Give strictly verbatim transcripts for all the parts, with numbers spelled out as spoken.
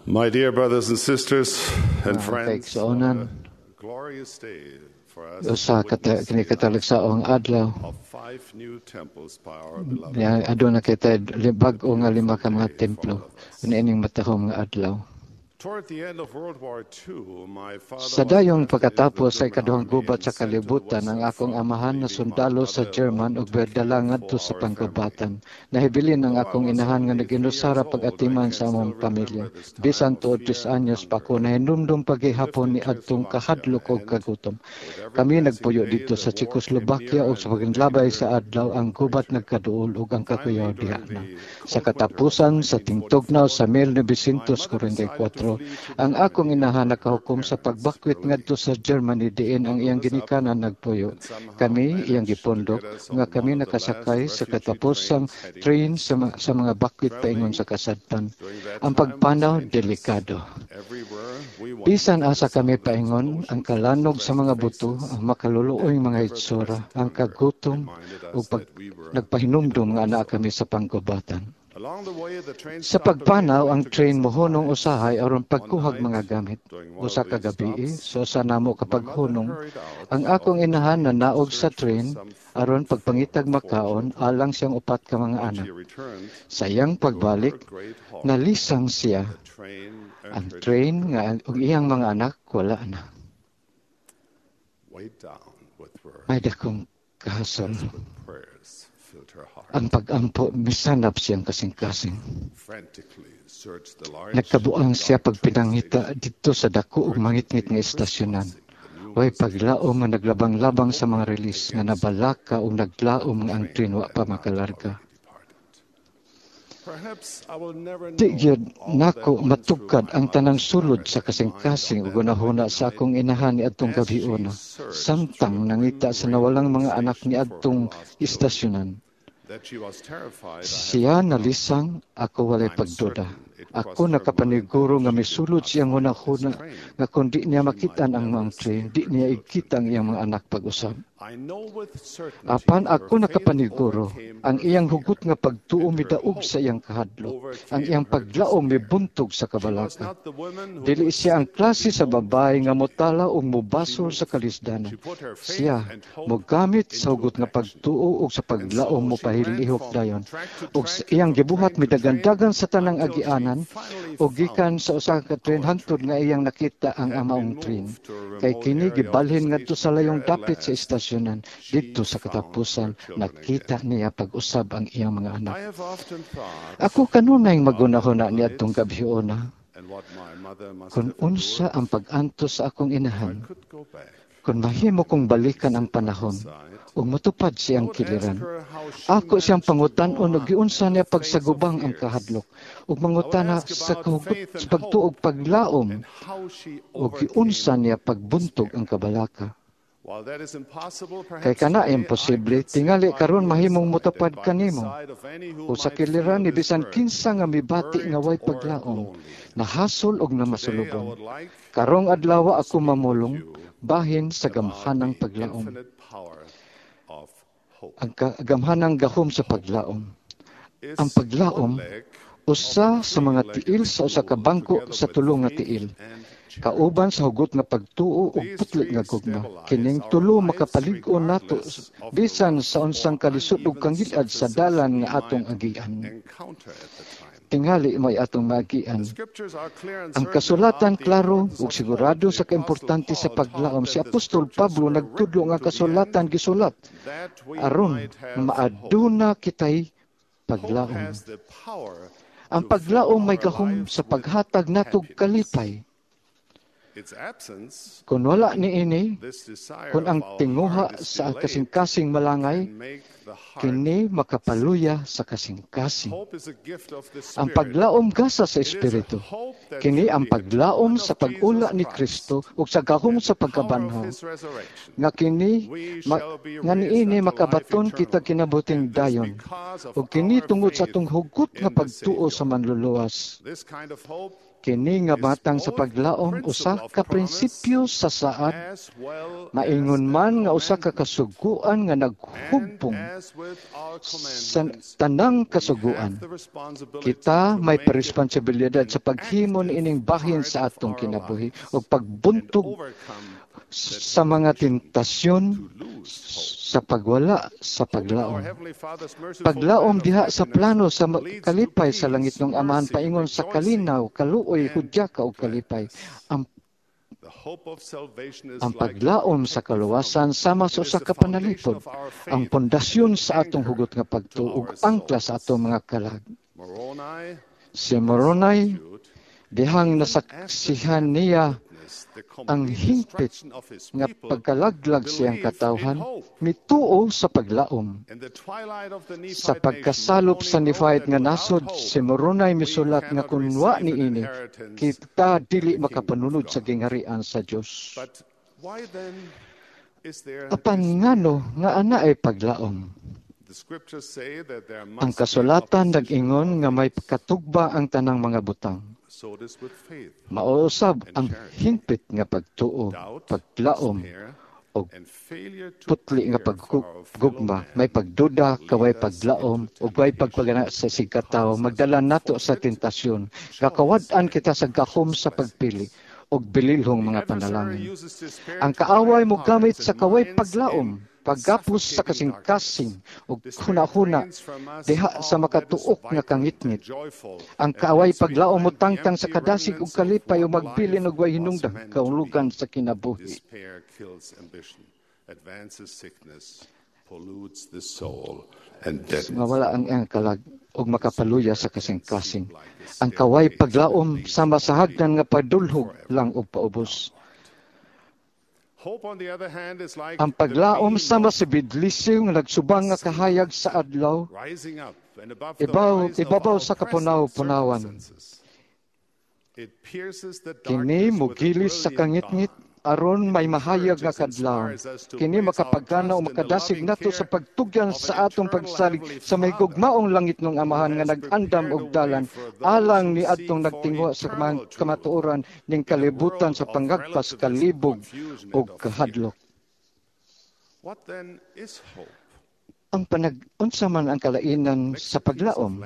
My dear brothers and sisters and Mga friends, kaigsuonan, a glorious day for us usa to witness kini the kataligsaong adlaw. of five new temples by our beloved Ya prophet. aduna kita bag-o nga lima ka mga templo ining matahom nga adlaw. Toward the end of World War Two, my father Sa was dayong drafted pagkatapos into the ay kaduhang German gubat army sa and sent to the kalibutan ang Western akong Front, amahan na leaving my sundalo sa mother German ug alone to care berdalan ngadto for sa our panggubatan. family. Nahibilin ang Though I akong was inahan nga only three nag-inusara years old, pag-atiman I can sa among still pamilya. remember this time Bisan of tuod fear tis and anyos pa ko hunger. nahinumdum We paghihapon lived ni in adtong Czechoslovakia, kahadlok ug and kagutom. with every Kami passing nagpuyo day, dito the sa war came Czechoslovakia nearer ug sa and the paglabay sa danger adlaw ang grew gubat greater. nagkaduol ug ang Finally, kakuyaw diha during na. the Sa cold winter of katapusan sa nineteen tingtugnaw sa forty-four, my mother nineteen forty-four, decided to flee to ang akong Germany inahan where her nakahukom sa parents pagbakwit were ngadto living. sa Germany diin ang Mother iyang was up ginikanan nagpuyo. and somehow Kami iyang managed to gipundok get us nga on kami one of the last nakasakay sa refugee katapusang trains heading train west. sa, ma- sa mga bakwit paingon sa Traveling kasadpan. during that Ang time was pagpanaw dangerous. delikado. Everywhere we went, Bisan the asa kami sound winds and paingon, ocean ang force kalanog sa pressed mga buto, faces, ang makaluluoy and mga ever-present itsura, ang hunger kagutom reminded ug us pag that we were in a nagpahinumdom war nga naa zone. kami sa panggubatan. Along the way, the train Sa stopped pagpanaw, occasionally ang to get train mohunong supplies. usahay aron One pagkuhag night, mga gamit. during one Usa of ka these gabi, stops, so sa namo my kapag mother hunong, hurried out ang of akong the inahan na train to naog sa search for train some aron food for pagpangitag her four makaon children. alang siyang upat ka mga When anak. she returned Sa iyang to her pagbalik, great horror, nalisang siya. the train Ang entered train shelter, nga ug iyang mga anak wala na. weighed down with worry. May dakong kahasol. Desperate prayers filled her heart. Ang pag-ampo, misanap siyang kasing-kasing. Frantically searched the large Nagkabuang siya dark train pagpinangita station dito sa dako ug mangitngit nga estasyonan. Way paglaom nga naglabang-labang sa mga release nga nabalaka ug naglaom nga ang train wa pa makalarga. Perhaps I will never Di know gyud all that nako went matugkad through my ang tanang mother's sulod heart sa and kasing-kasing mind ug on that unahuna winter sa night akong inahan ni adtong as she gabiuna. searched Samtang through the nangita grim sa nawalang mga railway anak ni station for her adtong lost children, istasyonan. that she was terrified I had Siya forgotten. nalisang, ako walay I'm pagduda. certain it Ako crossed her nakapaniguro mind nga that she did misulod not siyang find this hunahuna train. nga kung di niya She makitan might ang never mga train, see di her niya children ikita ang iyang again. mga anak pag-usab. I know with certainty Apan her ako faith nakapaniguro, overcame ang her iyang fear, hugot nga pagtuo and her midaog hope sa iyang kahadlok. overcame Ang iyang her paglaom despair. mibuntog sa She was kabalaka. not the woman who Dili would siya ang sit klase and sa bemoan babae nga tragedy. motala o She mubasol sa moved. kalisdanan. She put her faith Siya and hope mogamit sa into hugot nga action. pagtuo o sa And paglaom so mo she ran pahilihok from dayon. track to Ug track sa and iyang from gibuhat train to train midagandagan sa tanang until she agianan finally o gikan found sa usa ka train our hantod train. nga iyang nakita ang It had amaong been train. moved to a Kay remote kini area of the gibalhin ngadto sa station where layong at dapit sa last istasyonan. she Dito sa found katapusan, her children nakita again. niya pag-usab ang iyang mga anak. I have often thought Ako kanunay about that magunahuna ni night adtong gabiuna. and what my mother must Kung have unsa endured. ang pag-antos sa akong If I inahan, could go back kung mahimo kong balikan ang sit by her panahon, side, ug matupad I siyang would ask kiliran. her how she Ako siyang managed to go pangutan-on ug on giunsa in niya the face of pagsagubang ang fears, kahadlok ug I would mangutana ask sa about kahugot faith sa and pagtuog hope paglaom and how she ug giunsa overcame niya pagbuntog despair. ang kabalaka. While that is impossible, Kay perhaps kana today I imposible, could sit tingali by karon your mahimong side mutapad and by the kanimo. side of any who O sa might feel kiliran ni bisan discouraged, kinsa nga mibati nga way worried, or paglaom, lonely. nahasol og Today I namasulubon. would like Karong adlaw to ako speak with mamulong you bahin sa about gamhanang the paglaom. infinite power of hope. Ang ka- gamhanang gahom sa paglaom. Is Ang paglaom one leg usa sa mga tiil sa usa ka bangko sa tulo nga tiil. Kauban sa hugot nga pagtuo ug putlik nga gugma. Kining tulo makapalig-on nato bisan sa unsang kalisod ug kangilad sa dalan nga atong agian. Tingali may atong maagian. Ang kasulatan klaro ug sigurado sa kaimportante sa paglaom. Si Apostol Pablo nagtudlo nga kasulatan gisulat aron maaduna kitay paglaom. Ang paglaom may gahom sa paghatag natog kalipay. Kung wala ni ini, kung ang tinguha sa kasing-kasing malangay, kini makapaluya sa kasing-kasing. Ang paglaom gasa sa Espiritu. Kini ang paglaom sa pag-ula ni Kristo ug sa gahom sa pagkabanhaw. Nga kini, ma, nga niini makabaton kita kinabuting dayon. Ug kini tungod sa atong hugot nga pagtuo sa manluluwas. Kini nga matang sa paglaom usa ka prinsipyo sa saad, maingon man nga usa ka kasuguan nga naghugpong sa tanang kasuguan. Kita may responsibilidad sa paghimo ingon ining bahin sa atong kinabuhi o pagbuntog sa mga tentasyon sa pagwala sa paglaom. Paglaom diha sa plano sa kalipay sa langit ng Amahan paingon sa kalinaw, kaluoy, hudya ka o kalipay. Ang Ang paglaom sa kaluwasan sama sa usa ka panalipod, ang pundasyon sa atong hugot nga pagtuog, angkla sa atong mga kalag. Si Moroni, dihang nasaksihan niya ang hingpit nga pagkalaglag siyang katawhan, mituo sa paglaom. Sa pagkasalop sa nifayat nga nasod, si Moroni misulat nga kunwa ni ini, kita dili makapanunod sa gingharian sa Dios. Apan ngano nga ana ay paglaom? Ang kasulatan nag-ingon nga may katugba ang tanang mga butang. Mausab ang hingpit nga pagtuo, paglaom, o putli nga paggugma, may pagduda, kaway paglaom, o way pagpagana sa sigkataw, magdala nato sa tentasyon, kakawad-an kita sa gahom sa pagpili, o bililhong mga panalangin. Ang kaaway mo gamit sa kaway paglaom, paggapos sa kasing-kasing o huna-huna diha sa makatuok nga kangitngit. Ang kaaway paglaom mo tangtang sa kadasig ug kalipay o magbilin og way hinungdan kaulugan sa kinabuhi. Mawala ang ang kalag og makapaluya sa kasing-kasing. Ang kaway paglaom sama sa hagdan nga padulhog lang og paubos. Ang paglaom sama sa bidlisiw nga nagsubang nga kahayag sa adlaw, ibaw, ibabaw sa kapunaw-punawan. Kini mugilis sa kangitngit, aron may mahayag nga kadlaw. Kini makapagana o makadasig nato sa pagtugyan sa atong pagsalig sa may gugmaong langit ng Amahan nga nag-andam og dalan, alang ni adtong nagtingwa sa kamatuoran ning kalibutan sa pangagpas, kalibog o kahadlok. Ang panag-unsa man ang kalainan sa paglaom?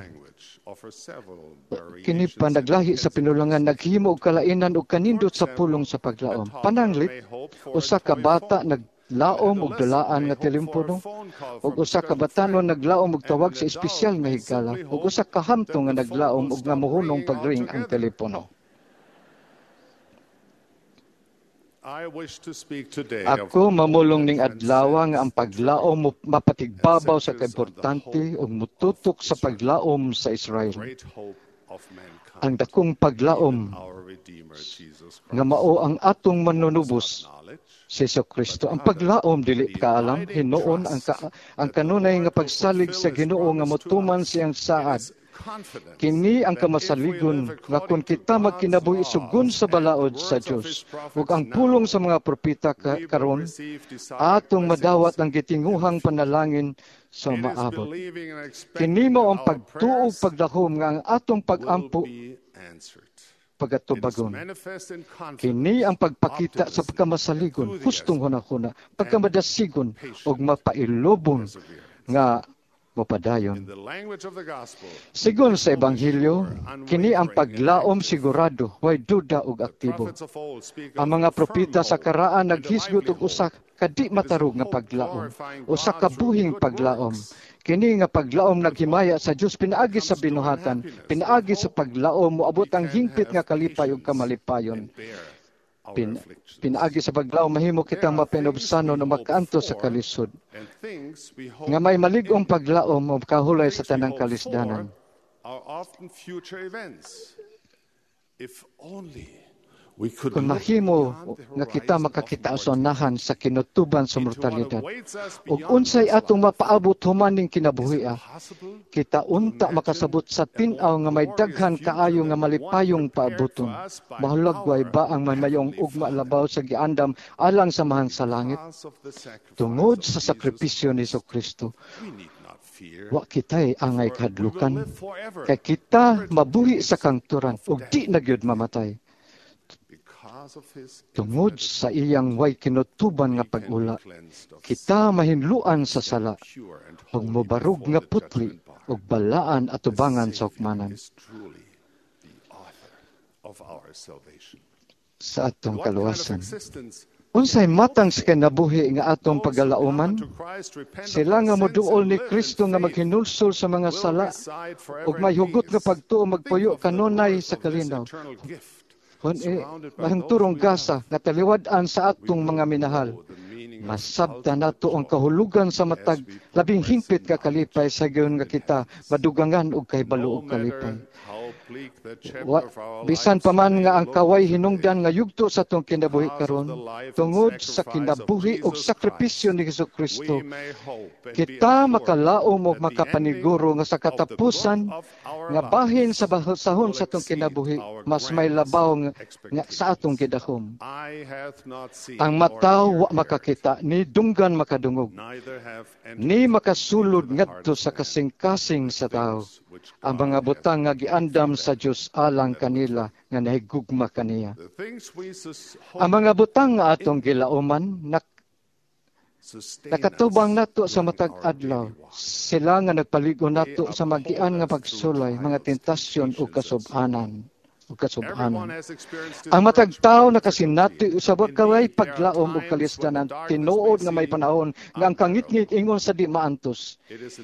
Kini panaglahi sa pinulangan naghimo og kalainan og kanindot sa pulong sa paglaom. Pananglit, usa ka bata naglaom og dulaan nga telepono, ug usa ka batanon naglaom og tawag sa espesyal nga higala, ug usa ka hamtong nga naglaom og namuhunong pagring ang telepono. Ako mamulong ning adlaw nga ang paglaom mapatigbabaw sa kaimportante ug mututok sa paglaom sa Israel. Ang dakong paglaom nga mao ang atong manunubos si Jesucristo. Ang paglaom dili kaalam hinuon ang ka, ang kanunay nga pagsalig sa Ginoo nga motuman siyang saad. Kini ang kamasaligon nga kung kita magkinabuhi sugon sa balaod sa Dios ug ang pulong sa mga propeta ka, karon atong madawat ang gitinguhang panalangin sa maabot. Kini mao ang pagtuo pagdahom nga ang atong pagampo pagatubagon. Kini ang pagpakita sa pagkamasaligon, hustong hunahuna, pagkamadasigon ug mapailobon nga mapadayon. Sigon sa Ebanghelyo, kini ang paglaom sigurado, way duda ug aktibo. Ang mga propeta sa karaan naghisgot og usa ka di matarog nga paglaom, usa ka buhing paglaom. Kini nga paglaom naghimaya sa Dios pinaagi sa binuhatan, pinaagi sa paglaom moabot ang hingpit nga kalipay ug kamalipayon. Pin, pinaagi sa paglaom mahimo kitang mapinubsanon o makaanto sa kalisod. Nga may malig-ong paglaom o kahulay sa tanang kalisdanan. Kung mahimo nga kita makakita sa unahan sa kinutuban sa mortalidad ug unsay atong mapaabot human ning kinabuhi, kita unta makasabot sa tin-aw nga may daghan kaayo nga malipayong paaboton. Mahulagway ba ang may mayong ugma labaw sa giandam alang samahan sa langit? Tungod sa sakripisyo ni Jesucristo, wa kita'y angay kadlukan, kay kita mabuhi sa kangturan ug di na gyud mamatay. Tungod sa iyang way kinutuban nga pag-ula, kita mahinluan sa sala, ug mobarog nga putli, ug balaan at ubangan sa hukmanan. sa atong kaluwasan. Unsay matang sa kinabuhi nga atong pagalauman? Sila nga moduol ni Kristo nga maghinulsol sa mga sala ug may hugot nga pagtuo magpuyo kanunay sa kalinaw. Kun eh, mahingturong gasa nga taliwad-an sa atong mga minahal. Masabta nato ang kahulugan sa matag labing hingpit ka kalipay sa gayon nga kita madugangan og kahibalo og kalipay. Wa, bisan pa man nga ang kaway hinungdan nga yugto sa atong kinabuhi karon tungod sa kinabuhi ug sakripisyo ni Jesucristo, kita makalaom ug makapaniguro nga sa katapusan nga bahin sa sahon sa atong kinabuhi mas may labaw nga, nga sa atong gidahom. Ang mataw wa makakita ni dunggan makadungog ni makasulod ngadto sa kasing-kasing sa tao. Ang mga butang nga giandam sa Dios alang kanila nga nahigugma kaniya. Ang mga butang nga atong gilauman nak nakatubang nato sa matag adlaw. Sila nga nagpaligo nato sa magian nga pagsulay, mga tentasyon ug kasub-anan. ug kasub-anan. Ang matag tawo nakasinati usab kaway paglaom ug kalisdanan tinuod nga may panahon nga ang kangit-ngit ingon sa di maantos.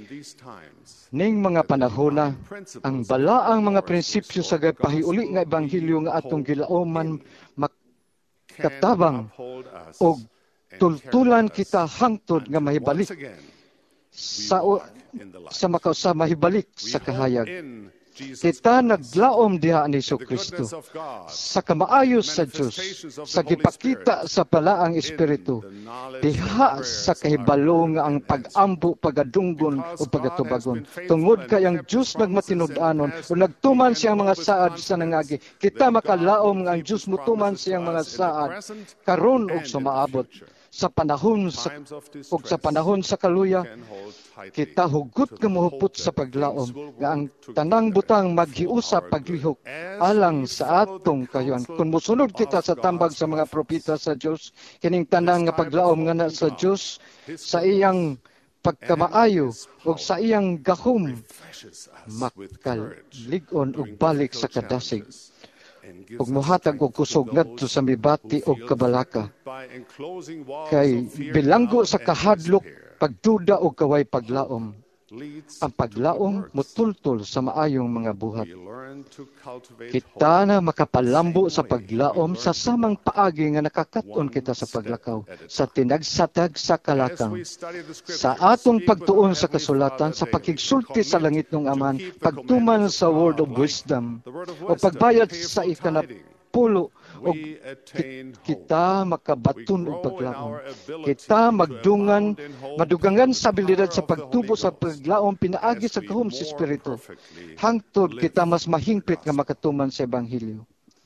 Ning mga panahona ang balaang mga prinsipyo sa pahiuli nga ebanghelyo nga atong gilaoman makatabang ug tultulan kita hangtod nga mahibalik sa sa makausa mahibalik sa kahayag. Kita naglaom diha ni Jesucristo sa kamaayos sa Dios, sa gipakita sa palaang Espiritu, diha sa kahibalo nga ang pag-ambo, pagadunggon o pagatubagon. Tungod kay ang Dios nagmatinud-anon o nagtuman siyang mga saad sa nangagi, kita makalaom nga ang Dios mutuman siyang mga saad karon og sumaabot. Sa panahon sa, o sa panahon sa kaluya, kita hugot nga mohupot sa paglaom nga ang tanang butang maghiusa paglihok alang sa atong kayuan. Kung musunod kita sa tambag sa mga propeta sa Dios, kining tanang nga paglaom nga na sa Dios sa iyang pagkamaayo o sa iyang gahom makaligon og balik sa kadasig ug mohatag og kusog ngadto sa mibati og kabalaka kay bilanggo sa kahadlok pagduda og kaway paglaom. Ang paglaom mutultol sa maayong mga buhat. Kita na makapalambo sa paglaom sa samang paagi nga nakakaton kita sa paglakaw sa tinagsatag sa kalakang. Sa atong pagtuon sa kasulatan, sa pakigsulti sa langit ng Aman, pagtuman sa word of wisdom, o pagbayad sa ikanapulo, o kita makabatun og paglaom. Kita magdungan, madugangan sa abilidad sa pagtubo sa paglaom pinaagi sa kahom sa Espiritu. Hangtod kita mas mahingpit nga makatuman sa Ebanghelyo.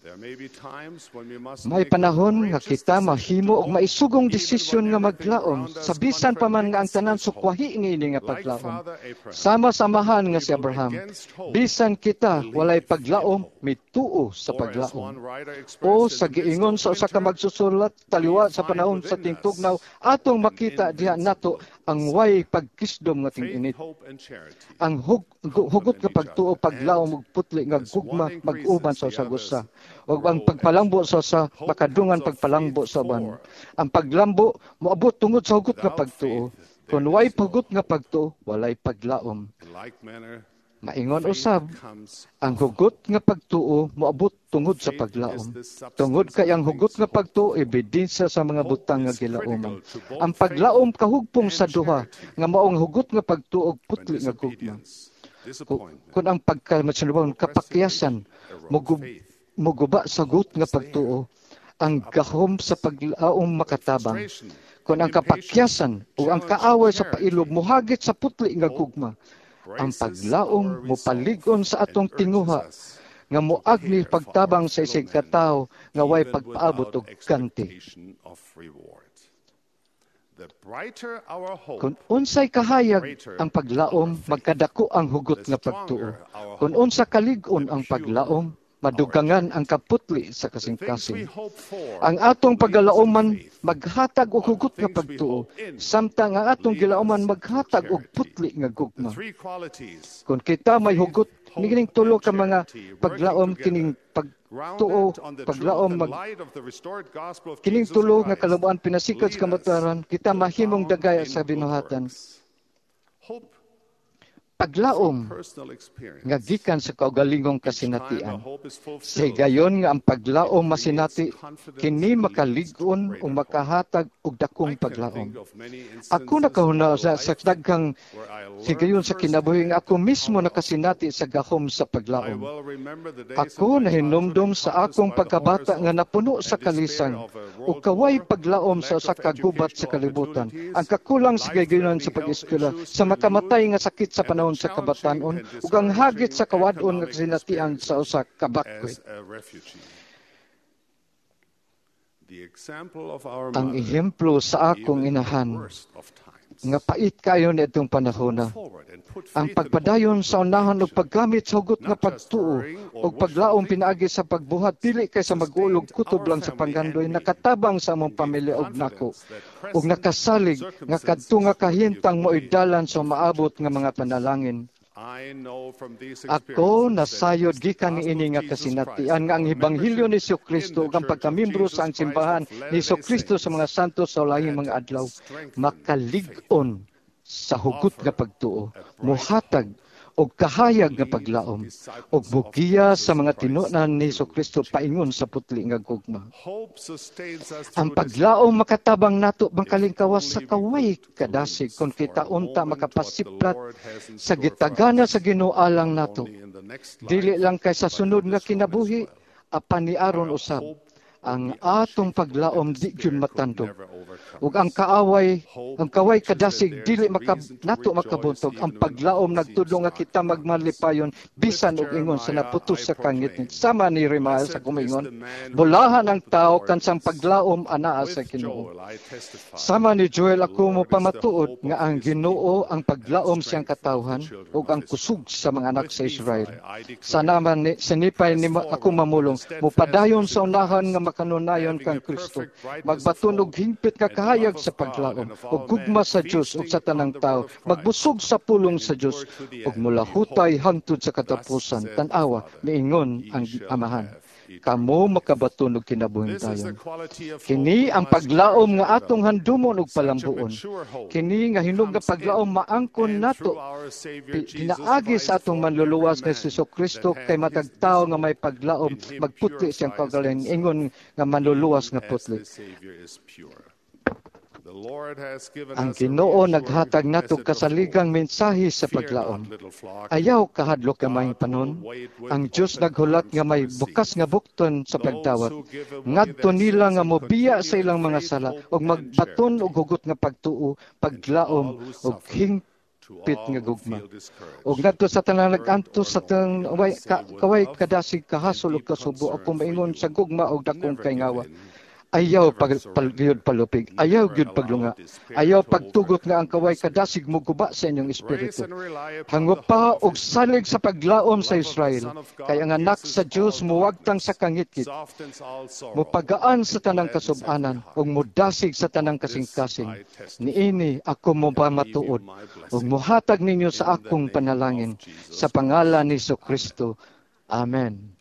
May panahon nga kita mahimo og maisugong desisyon nga maglaom sa bisan pa man nga ang tanan sukwahi niini nga paglaom. Sama-samahan nga si Abraham. Bisan kita walay paglaom, mituo sa paglaom. O sa giingon sa usa ka magsusulat taliwa sa panahon sa tingtugnaw atong makita diha nato ang way pagkisdom nga ting-init. Ang hug, hugot nga pagtuo paglaom ug putli nga gugma mag-uban sa usa-usa. O ang pagpalambo sa sa makadungan pagpalambo sa uban. Ang paglambo moabot tungod sa hugot nga pagtuo. Kung way hugot nga pagtuo, walay paglaom. Maingon usab, ang hugot nga pagtuo moabot tungod sa paglaom. Tungod kay ang hugot nga pagtuo ebidensya sa mga butang nga gilaoman. Ang paglaom kahugpong sa duha nga maong hugot nga pagtuo ug putli nga gugma. Kung ang pagkamatsulubon kapakyasan mugub muguba sa hugot nga pagtuo, ang gahom sa paglaom makatabang. Kung ang kapakyasan o ang kaaway sa pailog muhagit sa putli nga gugma, ang paglaom mopaligon sa atong tinguha nga moagni pagtabang sa isig katawo nga way pagpaabot og ganti. Kung unsay kahayag ang paglaom, magkadako ang hugot nga pagtuo. Kung unsa kalig-on ang paglaom, madugangan ang kaputli sa kasing-kasing. Ang atong paggalauman maghatag og hugot nga pagtuo, samtang ang atong gilauman maghatag og putli nga gugma. Kung kita may hugot, nigining tulo ka mga paglaom kining pagtuo, paglaom mag kining tulo nga kalabuan pinasikod sa kamataran, kita mahimong dagay sa binuhatan. Paglaom nga gikan sa kaugalingong kasinatian. Sa gayon nga ang paglaom masinati kini makalig-on o makahatag og dakong paglaom. Ako nakahuna sa, sa daghang sigayon sa kinabuhi nga ako mismo nakasinati sa gahom sa paglaom. Ako nahinumdum sa akong pagkabata nga napuno sa kalisang o kaway paglaom sa usa ka gubat sa kalibutan. Ang kakulang sa gayon sa pag-eskwela sa makamatay nga sakit sa panahon sa kabatanon ug ang hagit sa kawadon nga kasinatian sa usa ka bakod. Ang ehemplo sa akong inahan nga pait kayo na itong panahon na ang pagpadayon sa unahan og paggamit sa hugot nga pagtuo o paglaom pinaagi sa pagbuhat dili kay sa mag-ulog kutob lang sa panggandoy nakatabang sa among pamilya og nako ug nakasalig nga kadto nga kahintang mo'y dalan sa maabot nga mga panalangin. Ako nasayod gikan niini nga kasinatian nga ang Ebanghelyo ni Jesucristo ug ang pagkamimbro sa ang simbahan ni Jesucristo sa mga santo sa ulahing mga adlaw makalig-on sa hugot nga pagtuo, muhatag og kahayag nga paglaom og bugiya sa mga tinunan ni Jesucristo paingon sa putli nga gugma. Ang paglaom makatabang nato bangkalingkawas sa kaway kadasig kung kita unta makapasiplat sa gitagana sa Ginoo alang nato. Dili lang kay sa sunod nga kinabuhi apan ni aron usab ang atong paglaom di gyud matandog. Ug ang kaaway, ang kaway kadasig dili maka, nato makabuntog. Ang paglaom nagtudlo nga kita magmalipayon bisan og ingon sa naputos sa kangit. Sama ni Rimael sa kumingon, bulahan ang tao kansang paglaom anaa sa Ginoo. Sama ni Joel ako mo pamatuod nga ang Ginoo ang paglaom siyang katawhan ug ang kusog sa mga anak sa Israel. Sana man ni sinipay ni ako mamulong mupadayon sa unahan nga kanunayon kang Kristo, magbaton og hingpit nga kahayag sa paglaom, ug gugma sa Dios ug sa tanang tao, magbusog sa pulong sa Dios, ug mulahutay hangtod sa katapusan. Tan-awa niingon ang Amahan. Kamo makabaton og kinabuhing tayon. Kini ang paglaom nga atong handumon ug palambuon. Kini nga hinog nga paglaom maangkon nato pinaagi sa atong manluluwas nga si Jesucristo kay matag tawo nga may paglaom magputli siyang kaugalingon ingon nga manluluwas nga putli. Ang Ginoo naghatag nato kasaligang mensahe sa paglaom. Ayaw kahadlok nga may panon. Ang Dios naghulat nga may bukas nga bukton sa pagdawat. Ngadto nila nga mobiya sa ilang mga sala ug magbaton og hugot nga pagtuo, paglaom ug hingpit nga gugma. Ug ngadto sa tanang nag-antos sa tanang kaway kadasig kahasol ug kasubo ako maingon sa gugma ug dakong kayngawa. Ayaw pag, pag, palupig, ayaw gyud paglunga, ayaw pagtugot nga ang kaway kadasig mo guba sa inyong espiritu. Hangop pa og salig sa paglaom sa Israel, kay ang anak sa Dios muwagtang sa kangit-kit, mupagaan sa tanang kasub-anan, ug mudasig sa tanang kasing-kasing. Niini ako mo pamatuod, ug muhatag ninyo sa akong panalangin, sa pangalan ni Jesucristo. Amen.